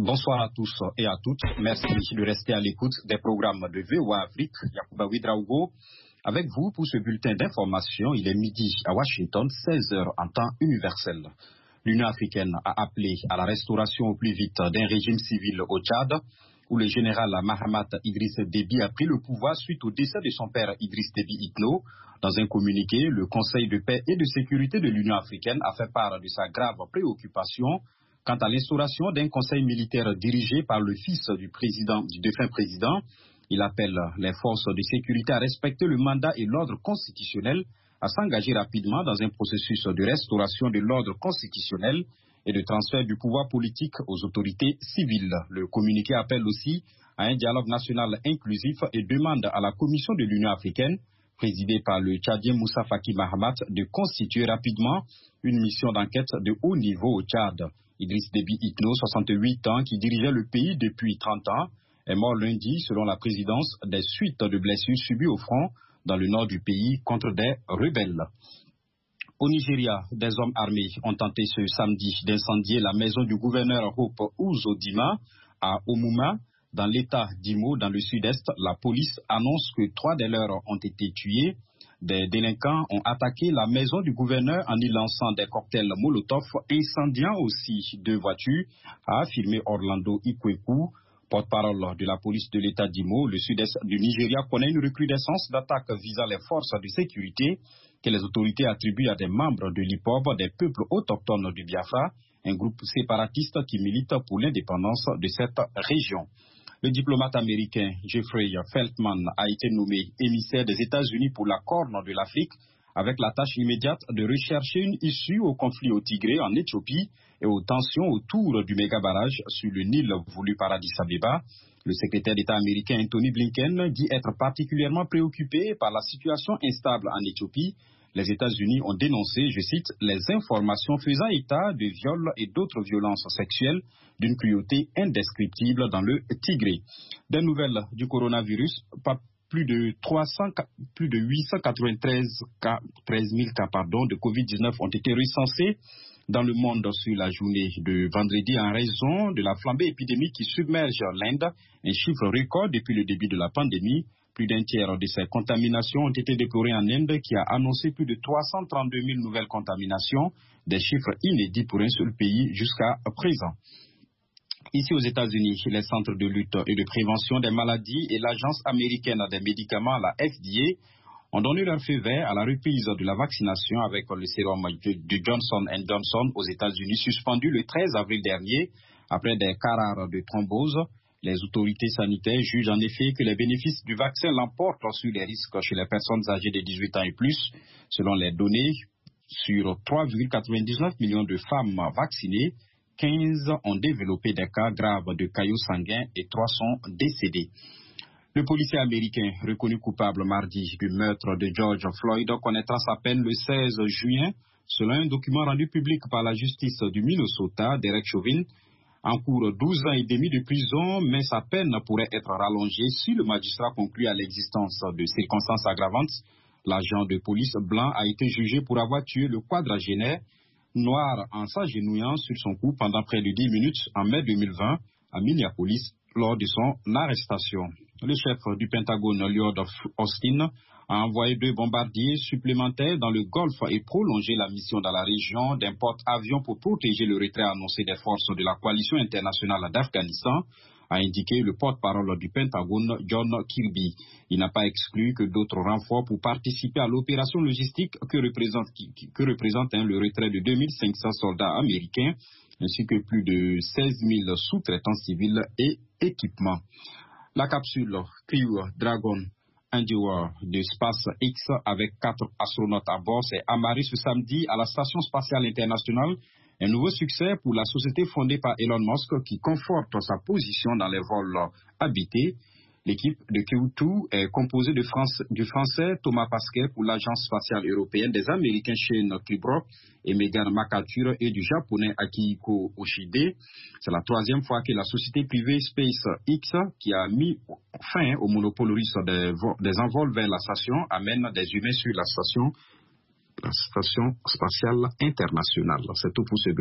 Bonsoir à tous et à toutes. Merci de rester à l'écoute des programmes de VOA Afrique. Yacouba Ouedraogo avec vous pour ce bulletin d'information. Il est midi à Washington, 16h en temps universel. L'Union africaine a appelé à la restauration au plus vite d'un régime civil au Tchad, où le général Mahamat Idriss Déby a pris le pouvoir suite au décès de son père Idriss Déby Itno. Dans un communiqué, le Conseil de paix et de sécurité de l'Union africaine a fait part de sa grave préoccupation quant à l'instauration d'un conseil militaire dirigé par le fils du défunt président. Il appelle les forces de sécurité à respecter le mandat et l'ordre constitutionnel, à s'engager rapidement dans un processus de restauration de l'ordre constitutionnel et de transfert du pouvoir politique aux autorités civiles. Le communiqué appelle aussi à un dialogue national inclusif et demande à la Commission de l'Union africaine, présidée par le Tchadien Moussa Faki Mahamat, de constituer rapidement une mission d'enquête de haut niveau au Tchad. Idriss Déby Itno, 68 ans, qui dirigeait le pays depuis 30 ans, est mort lundi, selon la présidence, des suites de blessures subies au front dans le nord du pays contre des rebelles. Au Nigeria, des hommes armés ont tenté ce samedi d'incendier la maison du gouverneur Hope Uzodinma à Omuma, dans l'état d'Imo, dans le sud-est. La police annonce que 3 des leurs ont été tués. Des délinquants ont attaqué la maison du gouverneur en y lançant des cocktails Molotov, incendiant aussi 2 voitures, a affirmé Orlando Ikweku, porte-parole de la police de l'État d'Imo. Le sud-est du Nigeria connaît une recrudescence d'attaques visant les forces de sécurité que les autorités attribuent à des membres de l'IPOB, des peuples autochtones du Biafra, un groupe séparatiste qui milite pour l'indépendance de cette région. Le diplomate américain Jeffrey Feltman a été nommé émissaire des États-Unis pour la Corne de l'Afrique, avec la tâche immédiate de rechercher une issue au conflit au Tigré en Éthiopie et aux tensions autour du méga-barrage sur le Nil voulu par Addis Abeba. Le secrétaire d'État américain Anthony Blinken dit être particulièrement préoccupé par la situation instable en Éthiopie. Les États-Unis ont dénoncé, je cite, les informations faisant état de viols et d'autres violences sexuelles d'une cruauté indescriptible dans le Tigré. Des nouvelles du coronavirus, plus de 893 cas, 13 000 cas de Covid-19 ont été recensés dans le monde sur la journée de vendredi en raison de la flambée épidémique qui submerge l'Inde, un chiffre record depuis le début de la pandémie. Plus d'un tiers de ces contaminations ont été déplorées en Inde, qui a annoncé plus de 332 000 nouvelles contaminations, des chiffres inédits pour un seul pays jusqu'à présent. Ici aux États-Unis, les centres de lutte et de prévention des maladies et l'agence américaine des médicaments, la FDA, ont donné leur feu vert à la reprise de la vaccination avec le sérum de Johnson & Johnson aux États-Unis, suspendu le 13 avril dernier après des cas rares de thrombose. Les autorités sanitaires jugent en effet que les bénéfices du vaccin l'emportent sur les risques chez les personnes âgées de 18 ans et plus. Selon les données, sur 3,99 millions de femmes vaccinées, 15 ont développé des cas graves de caillots sanguins et 3 sont décédés. Le policier américain reconnu coupable mardi du meurtre de George Floyd connaîtra sa peine le 16 juin, selon un document rendu public par la justice du Minnesota. Derek Chauvin encourt 12 ans et demi de prison, mais sa peine pourrait être rallongée si le magistrat conclut à l'existence de circonstances aggravantes. L'agent de police blanc a été jugé pour avoir tué le quadragénaire noir en s'agenouillant sur son cou pendant près de 10 minutes en mai 2020 à Minneapolis lors de son arrestation. Le chef du Pentagone, Lloyd Austin, a envoyé 2 bombardiers supplémentaires dans le Golfe et prolongé la mission dans la région d'un porte-avions pour protéger le retrait annoncé des forces de la coalition internationale d'Afghanistan, a indiqué le porte-parole du Pentagone, John Kirby. Il n'a pas exclu que d'autres renforts pour participer à l'opération logistique que représente le retrait de 2500 soldats américains, ainsi que plus de 16 000 sous-traitants civils et équipements. La capsule Crew Dragon Endeavour de SpaceX avec 4 astronautes à bord s'est amarrée ce samedi à la Station spatiale internationale. Un nouveau succès pour la société fondée par Elon Musk qui conforte sa position dans les vols habités. L'équipe de Crew 2 est composée du français Thomas Pasquet pour l'agence spatiale européenne, des Américains Shane Klebrock et Megan McArthur et du japonais Akihiko Oshide. C'est la 3e fois que la société privée SpaceX, qui a mis fin au monopole russe des envols vers la station, amène des humains sur la station spatiale internationale. C'est tout pour ce